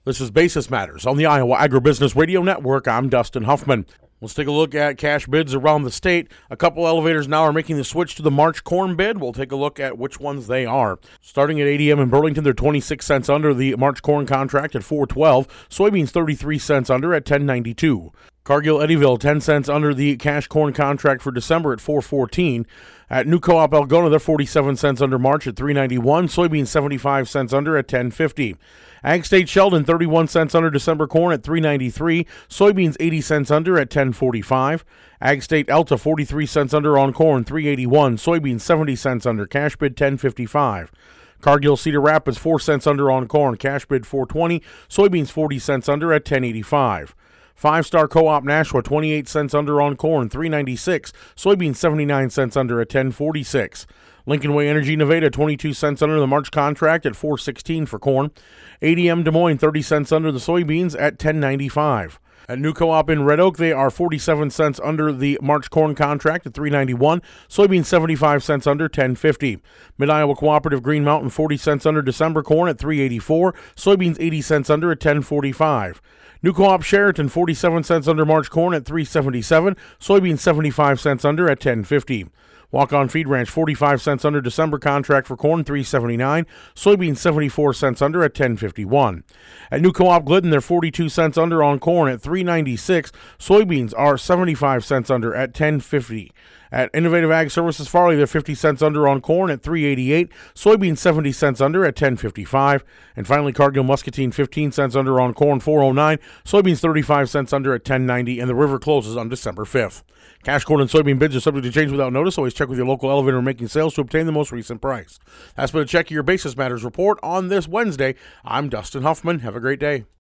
This is Basis Matters on the Iowa Agribusiness Radio Network. I'm Dustin Huffman. Let's take a look at cash bids around the state. A couple elevators now are making the switch to the March corn bid. We'll take a look at which ones they are. Starting at ADM in Burlington, they're 26 cents under the March corn contract at $4.12. Soybeans 33 cents under at $10.92. Cargill Eddyville 10 cents under the cash corn contract for December at $4.14. At New Co-op Algona, they're 47 cents under March at $3.91. Soybeans 75 cents under at $10.50. Ag State Sheldon 31 cents under December corn at $3.93. Soybeans 80 cents under at $10.45. Ag State Elta 43 cents under on corn $3.81. Soybeans 70 cents under. Cash bid $10.55. Cargill Cedar Rapids 4 cents under on corn. Cash bid $4.20. Soybeans 40 cents under at $10.85. Five Star Co-op Nashua 28 cents under on corn $3.96. Soybeans 79 cents under at $10.46. Lincoln Way Energy Nevada 22 cents under the March contract at $4.16 for corn. ADM Des Moines 30 cents under the soybeans at $10.95. At New Co-op in Red Oak, they are 47 cents under the March corn contract at $3.91. Soybeans 75 cents under $10.50. Mid-Iowa Cooperative Green Mountain 40 cents under December corn at $3.84. Soybeans 80 cents under at $10.45. New Co-op Sheraton 47 cents under March corn at $3.77. Soybeans 75 cents under at $10.50. Walk-On Feed Ranch 45 cents under December contract for corn $3.79. Soybeans 74 cents under at $10.51. At New Co-op Glidden, they're 42 cents under on corn at $3.96. Soybeans are 75 cents under at $10.50. At Innovative Ag Services Farley, they're 50 cents under on corn at $3.88. Soybeans 70 cents under at $10.55. And finally, Cargill Muscatine 15 cents under on corn $4.09. Soybeans 35 cents under at $10.90. And the river closes on December 5th. Cash corn and soybean bids are subject to change without notice. Always check with your local elevator making sales to obtain the most recent price. That's been a check of your Basis Matters report on this Wednesday. I'm Dustin Huffman. Have a great day.